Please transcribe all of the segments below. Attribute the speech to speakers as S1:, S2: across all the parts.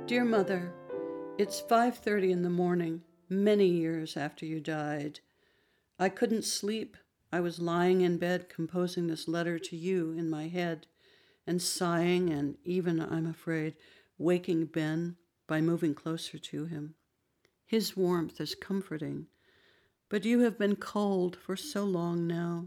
S1: Dear Mother, it's 5:30 in the morning, many years after you died. I couldn't sleep. I was lying in bed composing this letter to you in my head and sighing and even, I'm afraid, waking Ben by moving closer to him. His warmth is comforting, but you have been cold for so long now.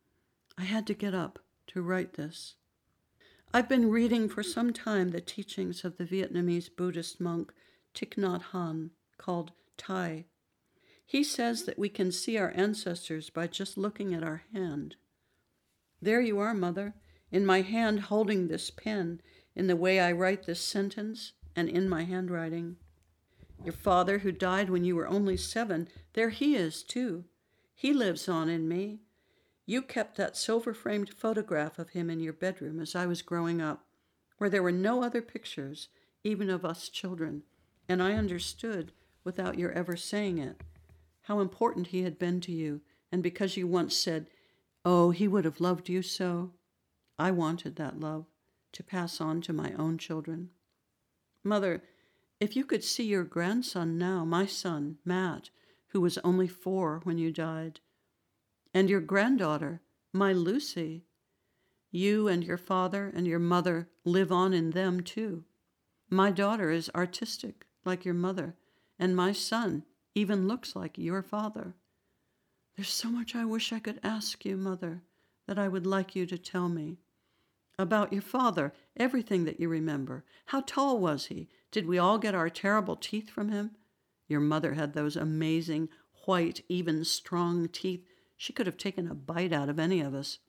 S1: I had to get up to write this. I've been reading for some time the teachings of the Vietnamese Buddhist monk Thich Nhat Hanh, called Thai. He says that we can see our ancestors by just looking at our hand. There you are, Mother, in my hand holding this pen, in the way I write this sentence, and in my handwriting. Your father, who died when you were only 7, there he is, too. He lives on in me. You kept that silver-framed photograph of him in your bedroom as I was growing up, where there were no other pictures, even of us children, and I understood, without your ever saying it, how important he had been to you, and because you once said, "Oh, he would have loved you so," I wanted that love to pass on to my own children. Mother, if you could see your grandson now, my son, Matt, who was only 4 when you died, and your granddaughter, my Lucy. You and your father and your mother live on in them, too. My daughter is artistic, like your mother, and my son even looks like your father. There's so much I wish I could ask you, Mother, that I would like you to tell me. About your father, everything that you remember. How tall was he? Did we all get our terrible teeth from him? Your mother had those amazing, white, even, strong teeth. She could have taken a bite out of any of us.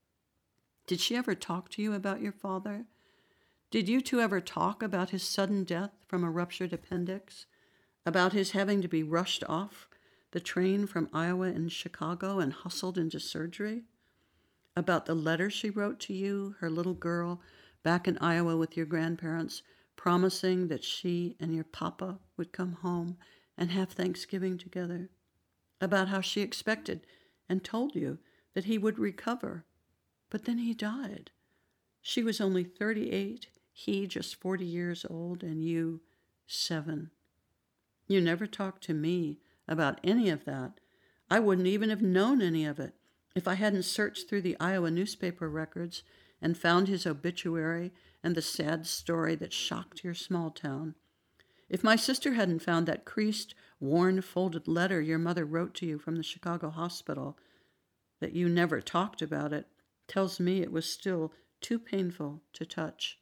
S1: Did she ever talk to you about your father? Did you two ever talk about his sudden death from a ruptured appendix? About his having to be rushed off the train from Iowa and Chicago and hustled into surgery? About the letter she wrote to you, her little girl, back in Iowa with your grandparents, promising that she and your papa would come home and have Thanksgiving together? About how she expected and told you that he would recover. But then he died. She was only 38, he just 40 years old, and you 7. You never talked to me about any of that. I wouldn't even have known any of it if I hadn't searched through the Iowa newspaper records and found his obituary and the sad story that shocked your small town. If my sister hadn't found that creased, worn, folded letter your mother wrote to you from the Chicago hospital, that you never talked about it, tells me it was still too painful to touch.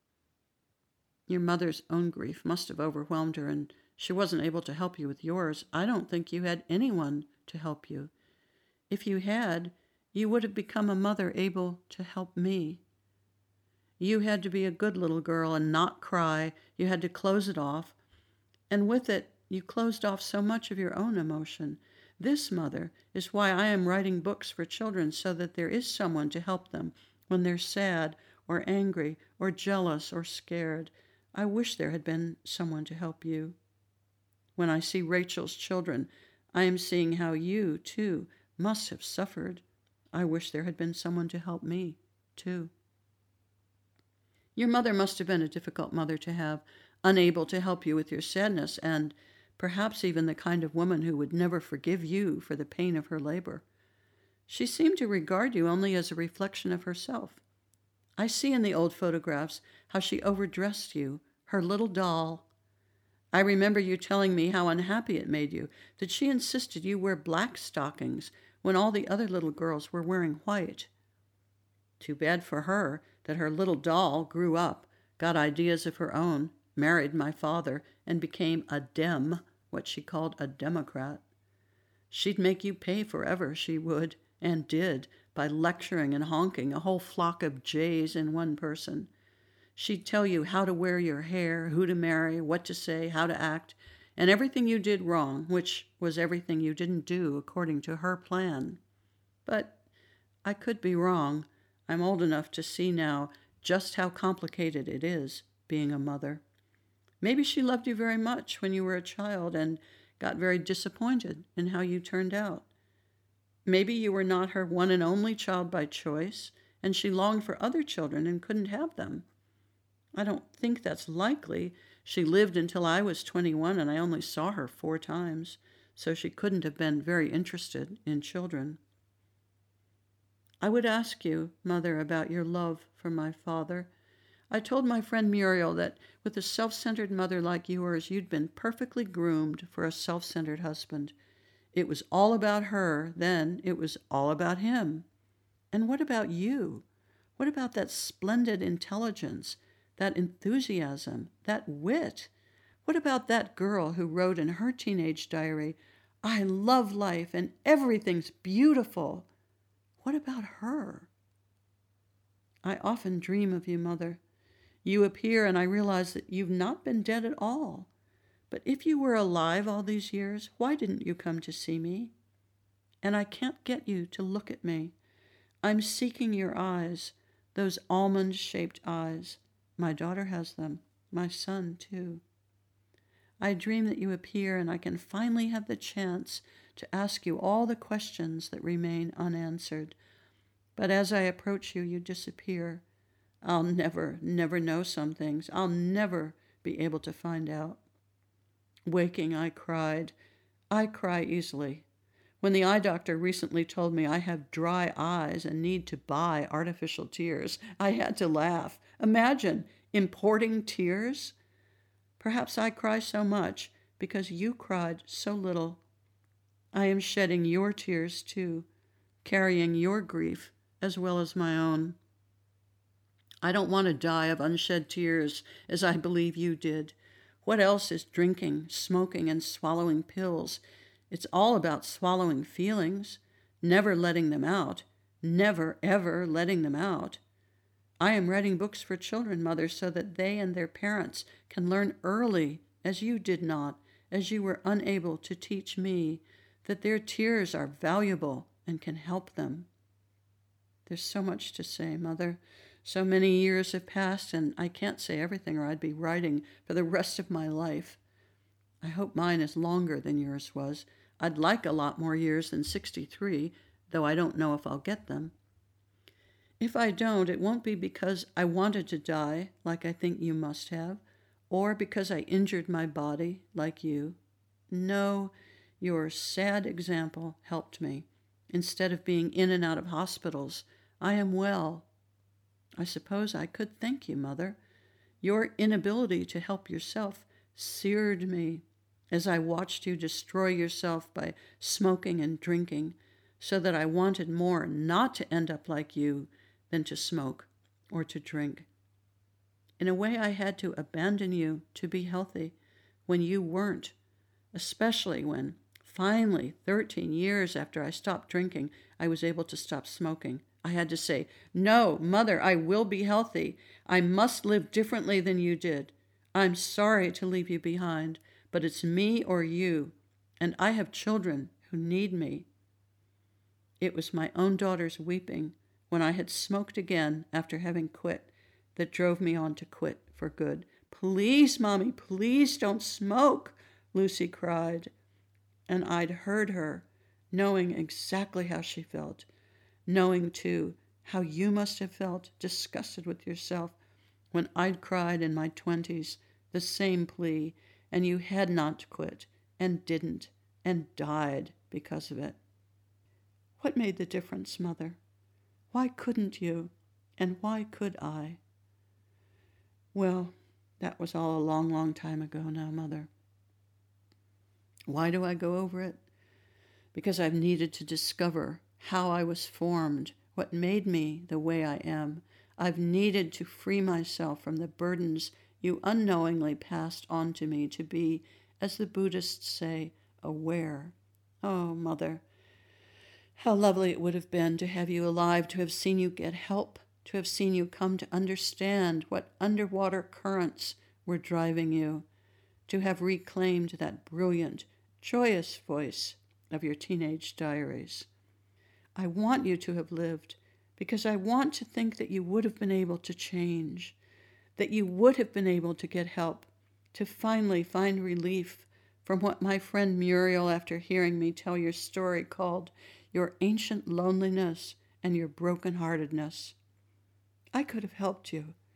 S1: Your mother's own grief must have overwhelmed her, and she wasn't able to help you with yours. I don't think you had anyone to help you. If you had, you would have become a mother able to help me. You had to be a good little girl and not cry. You had to close it off. And with it, you closed off so much of your own emotion. This, Mother, is why I am writing books for children, so that there is someone to help them when they're sad or angry or jealous or scared. I wish there had been someone to help you. When I see Rachel's children, I am seeing how you, too, must have suffered. I wish there had been someone to help me, too. Your mother must have been a difficult mother to have, unable to help you with your sadness, and perhaps even the kind of woman who would never forgive you for the pain of her labor. She seemed to regard you only as a reflection of herself. I see in the old photographs how she overdressed you, her little doll. I remember you telling me how unhappy it made you, that she insisted you wear black stockings when all the other little girls were wearing white. Too bad for her that her little doll grew up, got ideas of her own, married my father, and became a Dem, what she called a Democrat. She'd make you pay forever, she would, and did, by lecturing and honking a whole flock of jays in one person. She'd tell you how to wear your hair, who to marry, what to say, how to act, and everything you did wrong, which was everything you didn't do according to her plan. But I could be wrong. I'm old enough to see now just how complicated it is, being a mother. Maybe she loved you very much when you were a child and got very disappointed in how you turned out. Maybe you were not her one and only child by choice, and she longed for other children and couldn't have them. I don't think that's likely, She lived until I was 21, and I only saw her 4 times, so she couldn't have been very interested in children. I would ask you, Mother, about your love for my father. I told my friend Muriel that with a self-centered mother like yours, you'd been perfectly groomed for a self-centered husband. It was all about her, then it was all about him. And what about you? What about that splendid intelligence, that enthusiasm, that wit? What about that girl who wrote in her teenage diary, "I love life and everything's beautiful"? What about her? I often dream of you, Mother. You appear and I realize that you've not been dead at all. But if you were alive all these years, why didn't you come to see me? And I can't get you to look at me. I'm seeking your eyes, those almond-shaped eyes. My daughter has them, my son too. I dream that you appear and I can finally have the chance to ask you all the questions that remain unanswered. But as I approach you, you disappear. I'll never know some things. I'll never be able to find out. Waking, I cried. I cry easily. When the eye doctor recently told me I have dry eyes and need to buy artificial tears, I had to laugh. Imagine importing tears. Perhaps I cry so much because you cried so little. I am shedding your tears too, carrying your grief as well as my own. I don't want to die of unshed tears as I believe you did. What else is drinking, smoking, and swallowing pills? It's all about swallowing feelings, never letting them out, never, ever letting them out. I am writing books for children, Mother, so that they and their parents can learn early, as you did not, as you were unable to teach me, that their tears are valuable and can help them. There's so much to say, Mother. So many years have passed, and I can't say everything or I'd be writing for the rest of my life. I hope mine is longer than yours was. I'd like a lot more years than 63, though I don't know if I'll get them. If I don't, it won't be because I wanted to die, like I think you must have, or because I injured my body, like you. No, your sad example helped me. Instead of being in and out of hospitals, I am well. I suppose I could thank you, Mother. Your inability to help yourself seared me as I watched you destroy yourself by smoking and drinking, so that I wanted more not to end up like you than to smoke or to drink. In a way, I had to abandon you to be healthy when you weren't, especially when, finally, 13 years after I stopped drinking, I was able to stop smoking. I had to say, "No, Mother, I will be healthy. I must live differently than you did. I'm sorry to leave you behind, but it's me or you, and I have children who need me." It was my own daughter's weeping when I had smoked again after having quit that drove me on to quit for good. "Please, Mommy, please don't smoke," Lucy cried. And I'd heard her, knowing exactly how she felt, knowing, too, how you must have felt disgusted with yourself when I'd cried in my 20s the same plea, and you had not quit, and didn't, and died because of it. What made the difference, Mother? Why couldn't you, and why could I? Well, that was all a long, long time ago now, Mother. Why do I go over it? Because I've needed to discover how I was formed, what made me the way I am. I've needed to free myself from the burdens you unknowingly passed on to me to be, as the Buddhists say, aware. Oh, Mother, how lovely it would have been to have you alive, to have seen you get help, to have seen you come to understand what underwater currents were driving you, to have reclaimed that brilliant, joyous voice of your teenage diaries. I want you to have lived because I want to think that you would have been able to change, that you would have been able to get help, to finally find relief from what my friend Muriel, after hearing me tell your story, called your ancient loneliness and your brokenheartedness. I could have helped you.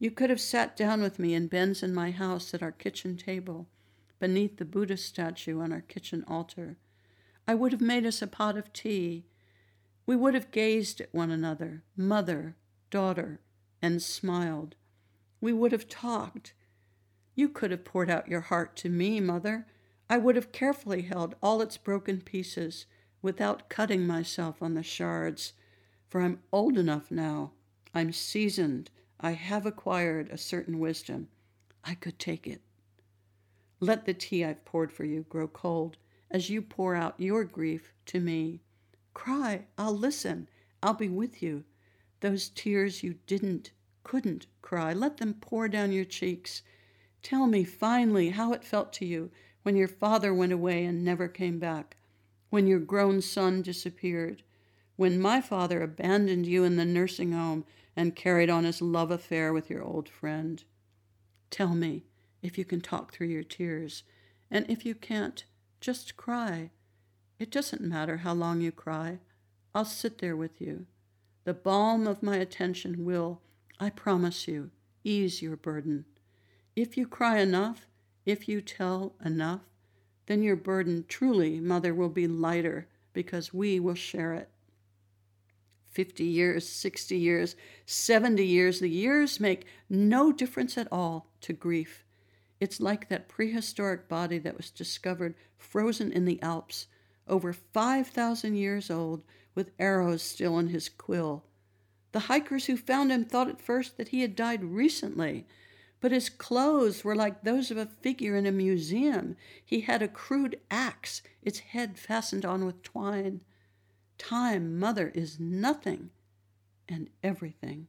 S1: You could have sat down with me in Ben's and my house at our kitchen table, beneath the Buddha statue on our kitchen altar. I would have made us a pot of tea. We would have gazed at one another, mother, daughter, and smiled. We would have talked. You could have poured out your heart to me, Mother. I would have carefully held all its broken pieces without cutting myself on the shards, for I'm old enough now. I'm seasoned. I have acquired a certain wisdom. I could take it. Let the tea I've poured for you grow cold as you pour out your grief to me. Cry. I'll listen. I'll be with you. Those tears you couldn't cry, let them pour down your cheeks. Tell me finally how it felt to you when your father went away and never came back, when your grown son disappeared, when my father abandoned you in the nursing home and carried on his love affair with your old friend. Tell me if you can talk through your tears, and if you can't, just cry. It doesn't matter how long you cry. I'll sit there with you. The balm of my attention will, I promise you, ease your burden. If you cry enough, if you tell enough, then your burden truly, Mother, will be lighter because we will share it. 50 years, 60 years, 70 years, the years make no difference at all to grief. It's like that prehistoric body that was discovered frozen in the Alps, over 5,000 years old, with arrows still in his quill. The hikers who found him thought at first that he had died recently, but his clothes were like those of a figure in a museum. He had a crude axe, its head fastened on with twine. Time, Mother, is nothing and everything.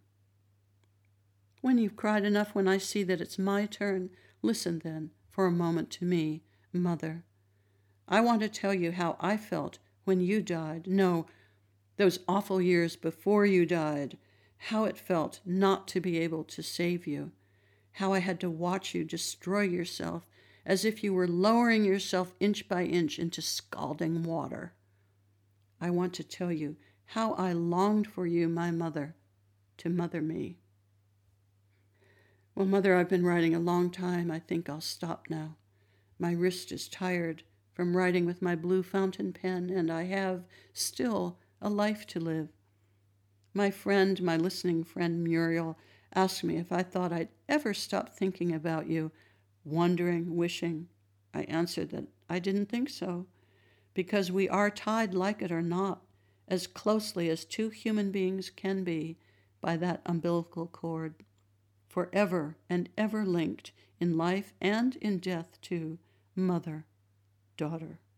S1: When you've cried enough, when I see that it's my turn, listen then for a moment to me, Mother. I want to tell you how I felt when you died. No, those awful years before you died, how it felt not to be able to save you, how I had to watch you destroy yourself as if you were lowering yourself inch by inch into scalding water. I want to tell you how I longed for you, my mother, to mother me. Well, Mother, I've been writing a long time. I think I'll stop now. My wrist is tired from writing with my blue fountain pen, and I have still a life to live. My listening friend Muriel, asked me if I thought I'd ever stop thinking about you, wondering, wishing. I answered that I didn't think so, because we are tied, like it or not, as closely as two human beings can be by that umbilical cord, forever and ever linked in life and in death to mother, daughter.